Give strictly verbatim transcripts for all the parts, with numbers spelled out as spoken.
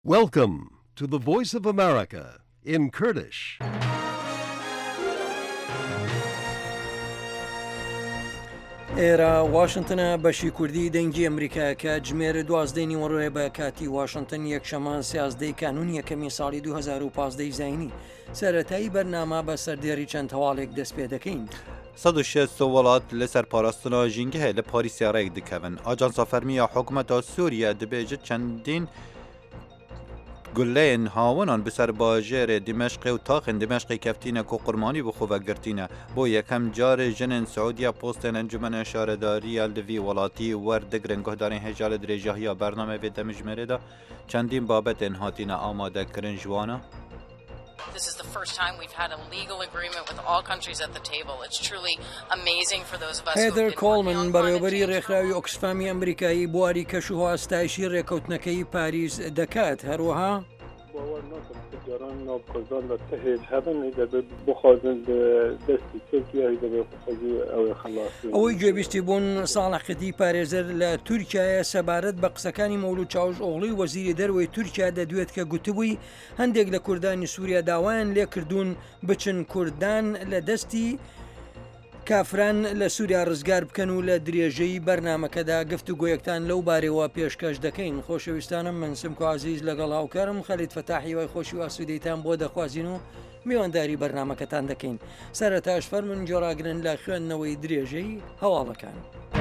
Welcome to the Voice of America in Kurdish. ئێرە واشنگتنە بەشی کوردی دەنگی ئەمریکا کە جمێرە دوازدەی نیوەڕۆیە بە کاتی واشنگتن یەکشەمە سیازدەی کانون یەکەمی ساڵی دوو هەزار و پانزدە زاینی سەرەتایی بەرنامە بە سەردێڕی چەند هەواڵێک دەست پێ دەکەین. سەد و شەست وڵات لەسەر پاراستنا ژینگەهەیە لە پاریسیا ڕێک دەکەون. ئاجانسا فەرمیە حکوومەتە سووریا دەبێژێت چەندین گولەیەن هاوەنان بەسەر باژێرێ دیمەشقی و تاخن دیمەشقی کەفتینە و قورمانی بخۆڤەگرتینە بۆ یەکەم جارێ ژنên سعودیا پۆستên ئەنجومەنە شارەداریە لەڤی وڵاتی وەردەگرن گۆهدارên هێژا لە درێژەیە بەرنامە vê demijmêrê de çendîn babetên hatine amadekirin ji wan e. This is the first time we've had a legal agreement with all countries at the table. It's truly amazing for those of us. Heather Coleman بەڕێوەبەری ڕێکخراوی ئۆکسفامی ئەمریکایی بواری کەش و هەستایشی ڕێکەوتنەکەی پاریس دەکات. هەروەها جاران نابکردان و تهیج هبن دەبێ بخوازن دەستی تورکیای دەبێ بخوازی ئەوەی خلاصی ئەوەی گوێبیستی بوون ساڵحقەتی پارێزەر لە تورکیایە سەبارەت بە قسەکانی مەولود چاوش ئۆغڵی وەزیری دەروەی تورکیا دەدوێت کە گوتبووی هەندێک لە کوردانی سووریا داوایان لێکردوون بچن کوردان لە دەستی کافران لە سووریا ڕزگار بکەن و لە درێژەی بەرنمەکەدا گفتوگۆیەکتان لەو بارەوە پێشکەش دەکەین. خۆشەویستانم من سمکۆ عەزیز لەگەڵ هاوکارم خەلید فەتاحی وای خۆشی و ئاسوودەیتان بۆ دەخوازین و میوانداری بەرنمەکەتان دەکەین. سەرەتاش فەرمون جۆراگرن لە خوێندنەوەی درێژەی هەواڵەکان.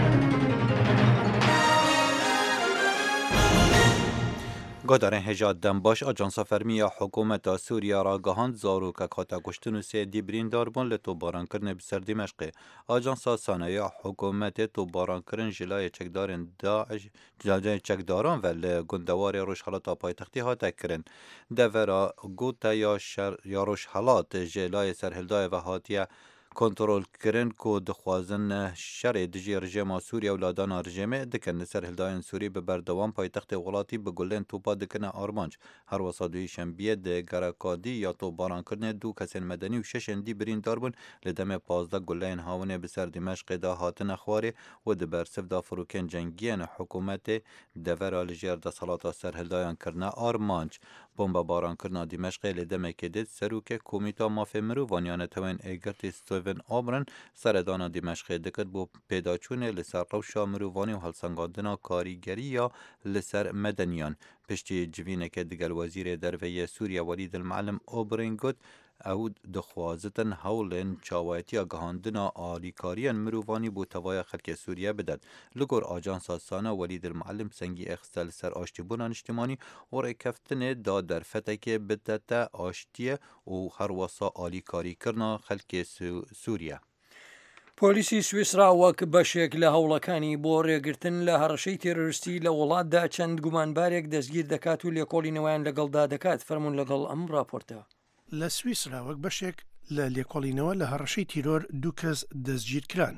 گۆدارên hêja dembaş Ajansa Fermiya Hikûmeta Sûriya ra gihand zarokek hate kuştin û sê dî birîndar bûn li topbarankirinê bi ser Dimêşqê. Ajansa Sanayiya Hikûmetê topbarankirin ji layê çekdarên Daeş çekdaran ve li gundewarê Rojhilata paytextî hate kirin. Devera gote ya Rojhilat ji layê serhildayê ve hatiye kontrolkirin ku dixwazin şerê dijî rejêma Sûriya û ladana rejêmê dikin li ser hildayên Sûrî bi berdewam paytextê welatî bi gulên topa dikine armanc. Her wesa duhî şembiyê di gerekadî ya topbarankirinê du kesên medenî û şeşên dî birîndar bûn li demê pazdeh guleyên hawinê bi ser Dimêşqê de hatine xwarê û di bersiv da firokên cengiyên hikûmetê devera li jêr desalata serhildayan kirine armanc. Bomba barankirina Dimêşqê li demekê dît serokê Komîta Mafê Mirovan ya Netewên Êgirtê Steven Abrin seredana Dimêşqê dikir bû pêdaçûnê li ser rewşa mirovanî û helsengandina karîgeriya li ser medeniyan. Piştî civîneke digel Wezîrê Derveyê Sûriya Welîd el-Muallim Abrin got ew dixwazitin hewlên çawetiya gihandina alîkariyên mirovanî bû tevaya xelkê Sûriye bidin. Li gor Ajansa Sana Welîd el-Muallim sengî existe li ser aştîbûna niştimanî û rêkeftinê da derfetekê bidete aştiye û her wesa alîkarîkirina xelkê Sûriye. پۆلیسی سویسرا وەک بەشێک لە هەوڵەکانی بۆ ڕێگرتن لە هەڕەشەی تێرۆریستی لە وڵاتدا چەند گومانبارێک دەستگیر دەکات و لێکۆڵینەوەیان لەگەڵدا دەکات. فەرموون لەگەڵ ئەم راپۆرتە. لە سویسرا وەک بەشێک لە لێکۆڵینەوە لە هەڕەشەی تیرۆر دوو کەس دەستگیر کران.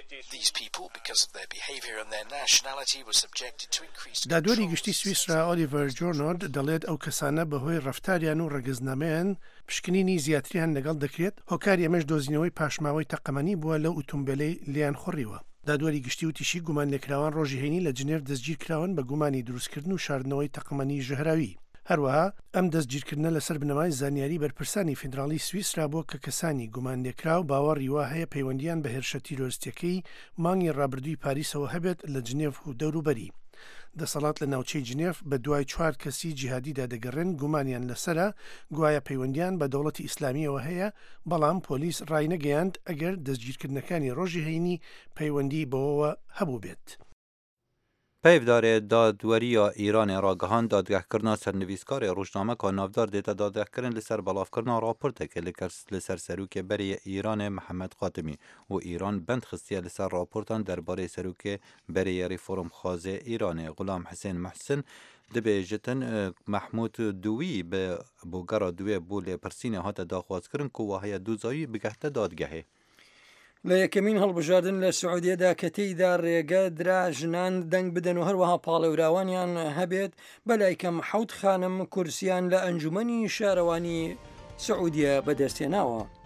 دادوەری گشتی سویسرا ئۆلیڤەر جۆرنۆرد دەڵێت ئەو کەسانە بەهۆی ڕەفتاریان و ڕێگەزنامەیان پشکنینی زیاتریان لەگەڵ دەکرێت. هۆکاری ئەمەش دۆزینەوەی پاشماوەی تەقەمەنی بووە لەو ئۆتۆمبیلەی لیان خۆڕیوە. دادوەری گشتی و تیشی گومان لێکراوان ڕۆژی هەینی لە جنێڤ دەستگیر کراون بە گومانی دروستکردن و شاردنەوەی تەقەمەنی ژەهراوی. هەروەها ئەم دەستگیرکردنە لەسەر بنەمای زانیاری بەرپرسانی فیدراڵی سویسرا بۆ کە کەسانی گومان لێکراو باوەڕی وا هەیە پەیوەندیان بە هێرشە تیرۆریستیەکەی مانگی ڕابردووی پاریسەوە هەبێت لە جنێڤ و دەوروبەری. دەسەڵات لە ناوچەی جنێڤ بە دوای چوار کەسی جیهادیدا دەگەڕێن گومانیان لەسرە گوایە پەیوەندیان بە دەوڵەتی ئیسلامیەوە هەیە، بەڵام پۆلیس ڕای نەگەیاند ئەگەر دەستگیرکردنەکانی ڕۆژی هەینی پەیوەندی بەوەوە هەبوو بێت. Peyvdarê dadweriya Îranê ra gihand dadgehkirina sernivîskarê rojnameka navdar dête dadgehkirin li ser belavkirina raportekê li ser serokê berê Îranê Mihemed Xatimî û Îran bend xistiye li ser raportan derbarê serokê berê Reformxwazê Îranê Gulam Hüseyn Muhsin dibêjitin Mehmûd Dûwî bi bûgera duwê bû lêpirsînê hate daxwazkirin ku waheya dûzawî bigehte dadgehê. لە یەکەمین هەڵبژاردن لە سعودیەدا کە تێیدا ڕێگە درا ژنان دەنگ بدەن و هەروەها پاڵێوراوانیان هەبێت بەلای کەم حەوت خانم کورسیان لە ئەنجومەنی شارەوانی سعودیە بەدەستێناوە.